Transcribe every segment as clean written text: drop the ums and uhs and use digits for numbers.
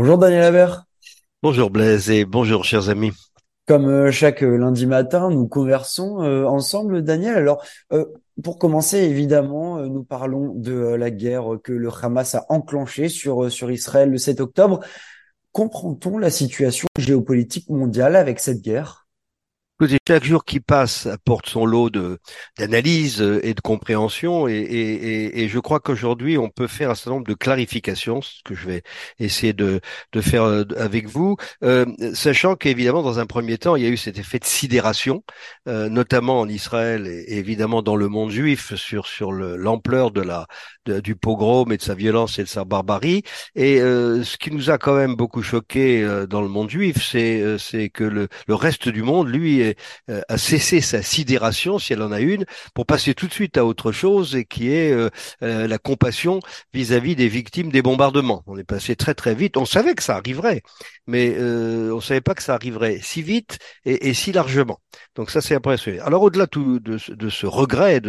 Bonjour Daniel Habert. Bonjour Blaise et bonjour chers amis. Comme chaque lundi matin, nous conversons ensemble, Daniel. Euh, pour commencer, évidemment, nous parlons de la guerre que le Hamas a enclenchée sur Israël le 7 octobre. Comprend-on la situation géopolitique mondiale avec cette guerre? Écoutez, chaque jour qui passe apporte son lot d'analyse et de compréhension et je crois qu'aujourd'hui on peut faire un certain nombre de clarifications, ce que je vais essayer de faire avec vous, sachant qu'évidemment dans un premier temps il y a eu cet effet de sidération, notamment en Israël et évidemment dans le monde juif sur l'ampleur du pogrom et de sa violence et de sa barbarie. Et ce qui nous a quand même beaucoup choqué dans le monde juif, c'est que le reste du monde, lui, a cessé sa sidération, si elle en a une, pour passer tout de suite à autre chose, et qui est la compassion vis-à-vis des victimes des bombardements. On est passé très très vite. On savait que ça arriverait, mais on savait pas que ça arriverait si vite et si largement. Donc ça, c'est impressionnant. Alors au-delà de ce regret,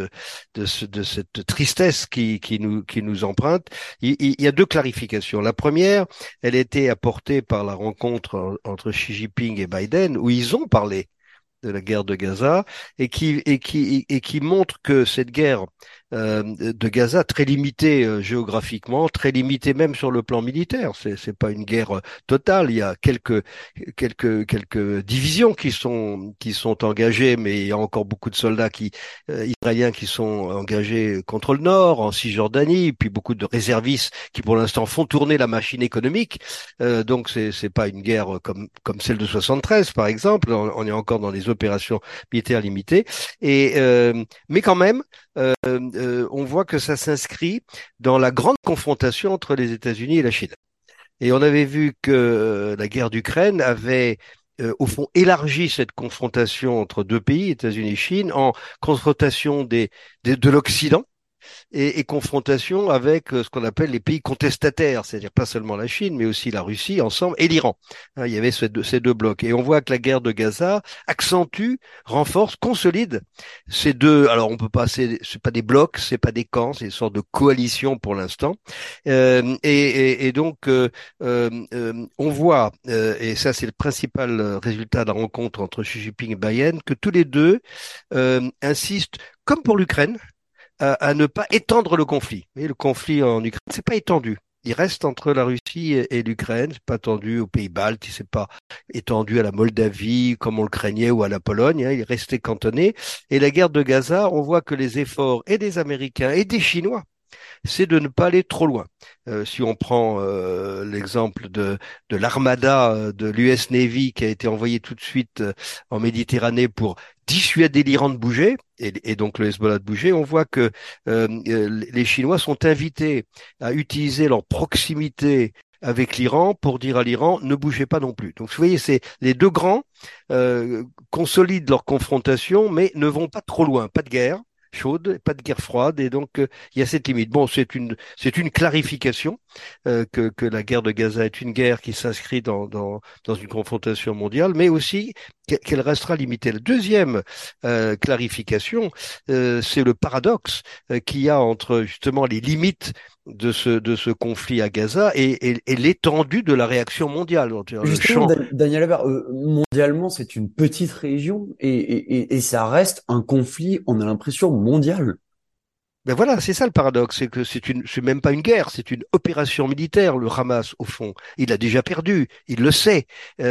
de cette tristesse qui nous emprunte, il y a deux clarifications. La première, elle était apportée par la rencontre entre Xi Jinping et Biden, où ils ont parlé de la guerre de Gaza et qui montre que cette guerre de Gaza, très limitée géographiquement, très limitée même sur le plan militaire, c'est pas une guerre totale. Il y a quelques divisions qui sont engagées, mais il y a encore beaucoup de soldats israéliens qui sont engagés contre le nord, en Cisjordanie, puis beaucoup de réservistes qui pour l'instant font tourner la machine économique. Donc c'est pas une guerre comme celle de 73 par exemple. On est encore dans des opérations militaires limitées mais quand même on voit que ça s'inscrit dans la grande confrontation entre les États-Unis et la Chine. Et on avait vu que la guerre d'Ukraine avait au fond élargi cette confrontation entre deux pays, États-Unis et Chine, en confrontation de l'Occident et confrontation avec ce qu'on appelle les pays contestataires, c'est-à-dire pas seulement la Chine, mais aussi la Russie ensemble et l'Iran. Hein, il y avait ces deux blocs. Et on voit que la guerre de Gaza accentue, renforce, consolide ces deux. Alors on peut pas, c'est pas des blocs, c'est pas des camps, c'est une sorte de coalition pour l'instant. Et donc on voit, et ça c'est le principal résultat de la rencontre entre Xi Jinping et Biden, que tous les deux insistent, comme pour l'Ukraine, à ne pas étendre le conflit. Et le conflit en Ukraine, c'est pas étendu. Il reste entre la Russie et l'Ukraine, c'est pas étendu aux pays baltes, c'est pas étendu à la Moldavie comme on le craignait ou à la Pologne, hein, il est resté cantonné. Et la guerre de Gaza, on voit que les efforts et des Américains et des Chinois c'est de ne pas aller trop loin. Si on prend l'exemple de l'armada de l'US Navy qui a été envoyée tout de suite en Méditerranée pour dissuader l'Iran de bouger, et donc le Hezbollah de bouger, on voit que les Chinois sont invités à utiliser leur proximité avec l'Iran pour dire à l'Iran ne bougez pas non plus. Donc vous voyez, c'est les deux grands consolident leur confrontation, mais ne vont pas trop loin, pas de guerre chaude, pas de guerre froide, et donc il y a cette limite. Bon, c'est une clarification que la guerre de Gaza est une guerre qui s'inscrit dans une confrontation mondiale, mais aussi qu'elle restera limitée. La deuxième clarification, c'est le paradoxe qu'il y a entre justement les limites de ce conflit à Gaza et l'étendue de la réaction mondiale. Le Justement, champ Daniel Habert, mondialement, c'est une petite région et ça reste un conflit, on a l'impression, mondial. Ben voilà, c'est ça le paradoxe, c'est que c'est même pas une guerre, c'est une opération militaire. Le Hamas, au fond, il a déjà perdu, il le sait.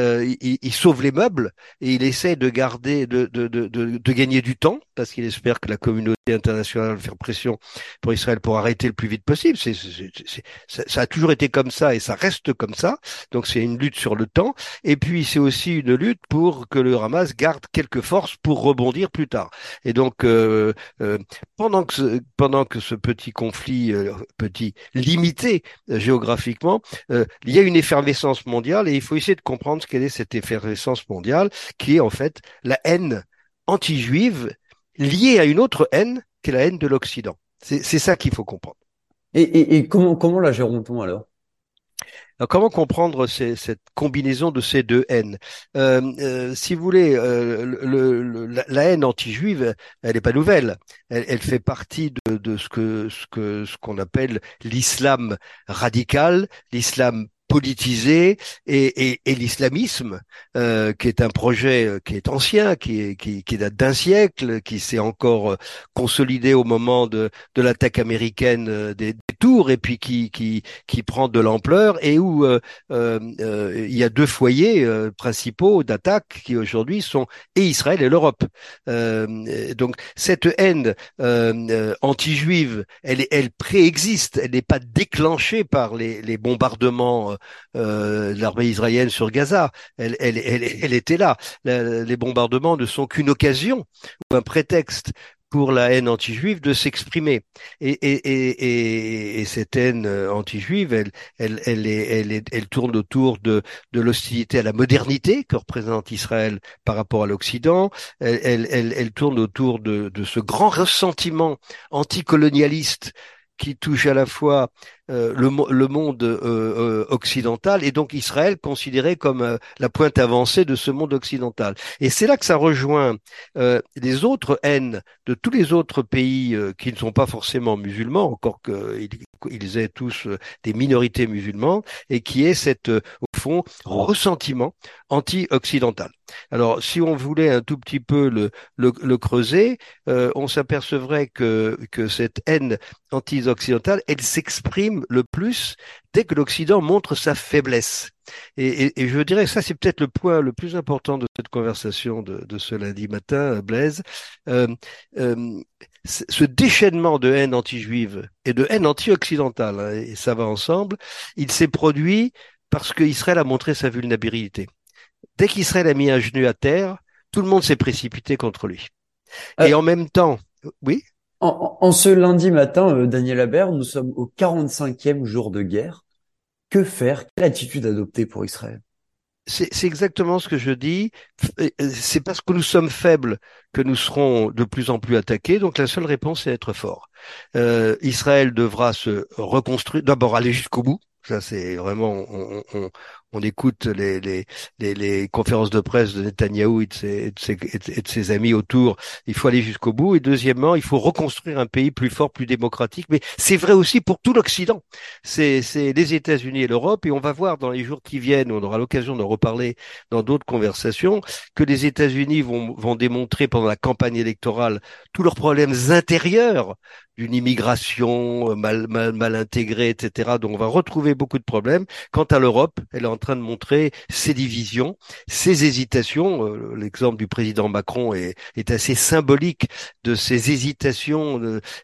Il sauve les meubles et il essaie de garder, de gagner du temps parce qu'il espère que la communauté internationale va faire pression pour Israël pour arrêter le plus vite possible. Ça a toujours été comme ça et ça reste comme ça. Donc c'est une lutte sur le temps. Et puis c'est aussi une lutte pour que le Hamas garde quelques forces pour rebondir plus tard. Et donc euh, pendant que ce petit conflit, petit limité géographiquement, il y a une effervescence mondiale et il faut essayer de comprendre ce qu'elle est cette effervescence mondiale, qui est en fait la haine anti-juive liée à une autre haine, qui est la haine de l'Occident. C'est ça qu'il faut comprendre. Et comment la gérons-on alors? Alors, comment comprendre cette combinaison de ces deux haines? Si vous voulez, la haine anti-juive, elle n'est pas nouvelle. Elle fait partie de ce qu'on appelle l'islam radical, l'islam politisé et l'islamisme, qui est un projet qui est ancien, qui date d'un siècle, qui s'est encore consolidé au moment de l'attaque américaine des tours et puis qui prend de l'ampleur et où il y a deux foyers principaux d'attaque qui aujourd'hui sont et Israël et l'Europe. Donc cette haine anti-juive, elle préexiste, elle n'est pas déclenchée par les bombardements de l'armée israélienne sur Gaza. Elle était là. Les bombardements ne sont qu'une occasion ou un prétexte pour la haine anti-juive de s'exprimer. Et cette haine anti-juive, elle tourne autour de l'hostilité à la modernité que représente Israël par rapport à l'Occident. Elle tourne autour de ce grand ressentiment anticolonialiste qui touche à la fois le monde occidental et donc Israël considéré comme la pointe avancée de ce monde occidental. Et c'est là que ça rejoint les autres haines de tous les autres pays qui ne sont pas forcément musulmans, encore qu'ils aient tous des minorités musulmanes, et qui est cette, au fond, ressentiment anti-occidental. Alors, si on voulait un tout petit peu le creuser, on s'apercevrait que cette haine anti-occidentale, elle s'exprime le plus dès que l'Occident montre sa faiblesse. Et je dirais que ça, c'est peut-être le point le plus important de cette conversation de ce lundi matin, Blaise. Euh, euh, Ce déchaînement de haine anti-juive et de haine anti-occidentale, hein, et ça va ensemble, il s'est produit parce qu'Israël a montré sa vulnérabilité. Dès qu'Israël a mis un genou à terre, tout le monde s'est précipité contre lui. Et Euh, en même temps, oui, en ce lundi matin, Daniel Habert, nous sommes au 45e jour de guerre. Que faire? Quelle attitude adopter pour Israël? c'est exactement ce que je dis. C'est parce que nous sommes faibles que nous serons de plus en plus attaqués. Donc la seule réponse, c'est être fort. Israël devra se reconstruire, d'abord aller jusqu'au bout. Ça, c'est vraiment, on écoute les conférences de presse de Netanyahou et de ses amis autour. Il faut aller jusqu'au bout. Et deuxièmement, il faut reconstruire un pays plus fort, plus démocratique. Mais c'est vrai aussi pour tout l'Occident. C'est les États-Unis et l'Europe. Et on va voir dans les jours qui viennent, on aura l'occasion d'en reparler dans d'autres conversations, que les États-Unis vont démontrer pendant la campagne électorale tous leurs problèmes intérieurs d'une immigration mal intégrée, etc. Donc on va retrouver beaucoup de problèmes. Quant à l'Europe, elle est en train de montrer ses divisions, ses hésitations. L'exemple du président Macron est assez symbolique de ces hésitations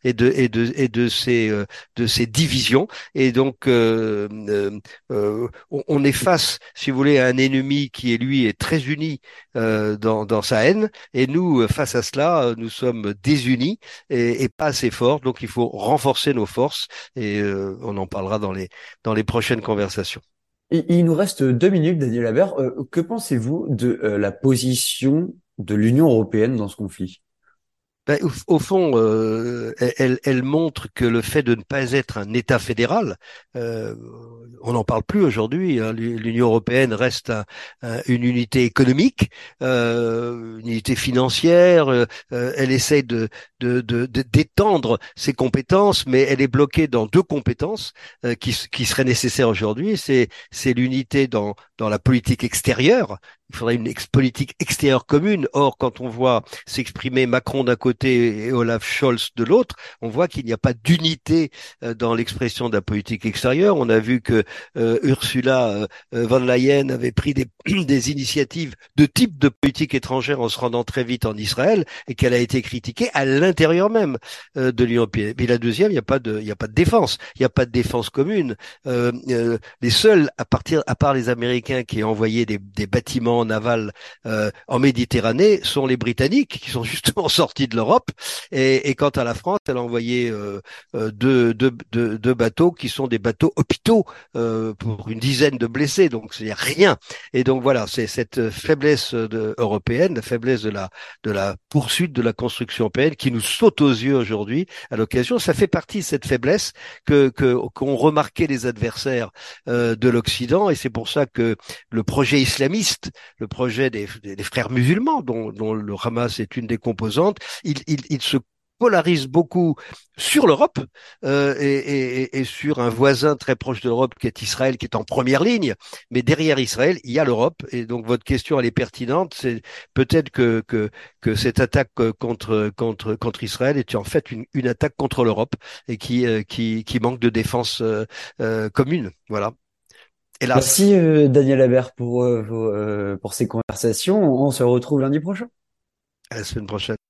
et de ces divisions. Et donc on est face, si vous voulez, à un ennemi qui lui est très uni dans sa haine. Et nous, face à cela, nous sommes désunis et pas assez forts. Donc il faut renforcer nos forces et on en parlera dans les prochaines conversations. Il nous reste 2 minutes, Daniel Habert. Que pensez-vous de la position de l'Union européenne dans ce conflit? Ben, au fond, elle montre que le fait de ne pas être un État fédéral, euh, on n'en parle plus aujourd'hui, hein, l'Union européenne reste une unité économique, une unité financière. Elle essaye d'étendre ses compétences, mais elle est bloquée dans deux compétences qui seraient nécessaires aujourd'hui. C'est l'unité dans la politique extérieure. Il faudrait une politique extérieure commune. Or, quand on voit s'exprimer Macron d'un côté et Olaf Scholz de l'autre, on voit qu'il n'y a pas d'unité dans l'expression de la politique extérieure. On a vu que Ursula von der Leyen avait pris des initiatives de type de politique étrangère en se rendant très vite en Israël et qu'elle a été critiquée à l'intérieur même de l'Union européenne. Puis la deuxième, il n'y a pas de défense. Il n'y a pas de défense commune. Les seuls, à part les Américains qui ont envoyé des bâtiments navals en Méditerranée, sont les Britanniques qui sont justement sortis de l'Europe. Et quant à la France, elle a envoyé deux bateaux qui sont des bateaux hôpitaux pour une dizaine de blessés. Donc c'est rien. Et donc voilà, c'est cette faiblesse européenne, la faiblesse de la poursuite de la construction européenne qui nous saute aux yeux aujourd'hui à l'occasion. Ça fait partie de cette faiblesse qu'ont remarqué les adversaires de l'Occident, et c'est pour ça que le projet islamiste, le projet des frères musulmans, dont le Hamas est une des composantes, il se polarise beaucoup sur l'Europe et sur un voisin très proche de l'Europe qui est Israël, qui est en première ligne. Mais derrière Israël, il y a l'Europe. Et donc votre question, elle est pertinente. C'est peut-être que cette attaque contre Israël est en fait une attaque contre l'Europe et qui manque de défense commune. Voilà. Hélas. Merci Daniel Habert pour ces conversations. On se retrouve lundi prochain. À la semaine prochaine.